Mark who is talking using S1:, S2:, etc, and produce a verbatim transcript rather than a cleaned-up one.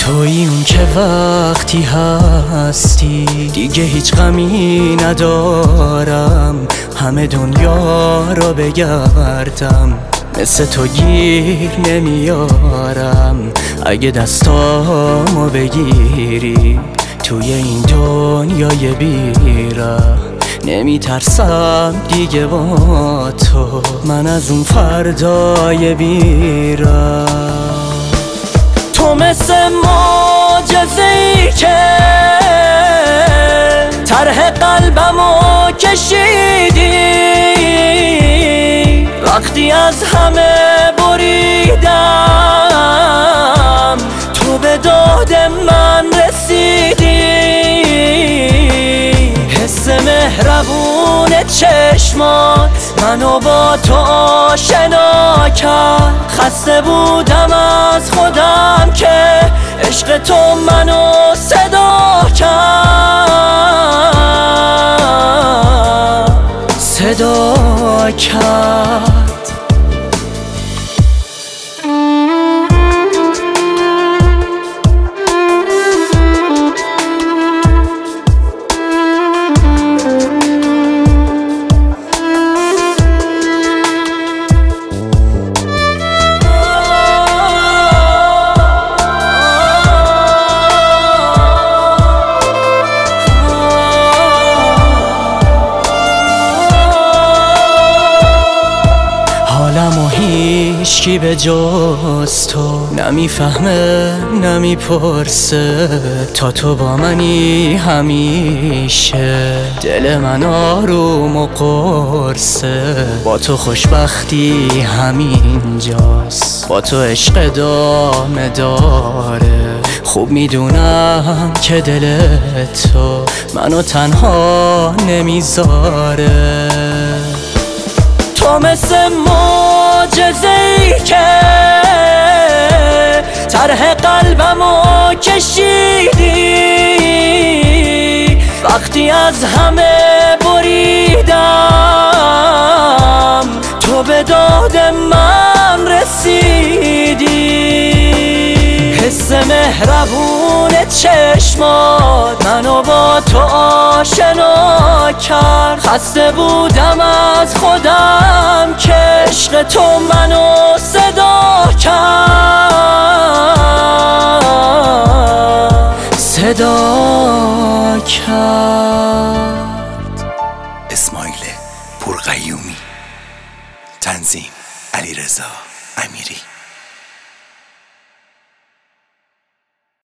S1: تویی اون که وقتی هستی دیگه هیچ غمی ندارم، همه دنیا رو بگردم مثل تو گیر نمیارم. اگه دستامو بگیری توی این دنیای بیره نمیترسم دیگه با تو، من از اون فردای بیره. تو مثل معجزه‌ای که طرح قلبمو کشیدی، وقتی از همه بریدم تو به داد من رسیدی. حس مهربون چشمات منو با تو آشنا کرد، خسته بودم از خودم که عشق تو منو صدا کرد، صدا کرد. حالمو هیچکی به جز تو نمیفهمه نمیپرسه، تا تو با منی همیشه دل من آروم و قرصه. با تو خوشبختی همینجاست، با تو عشق دامه داره. خوب میدونم که دل تو منو تنها نمیذاره. تو مثل معجزه‌ای که طرح قلبمو کشیدی، وقتی از همه بریدم تو به داد من رسیدی. حس مهربون چشمات منو با تو آشنا کرد، خسته بودم از خودم که عشق تو منو صدا کرد، صدا کرد.
S2: اسماعیل پرقیومی، تنظیم علیرضا امیری.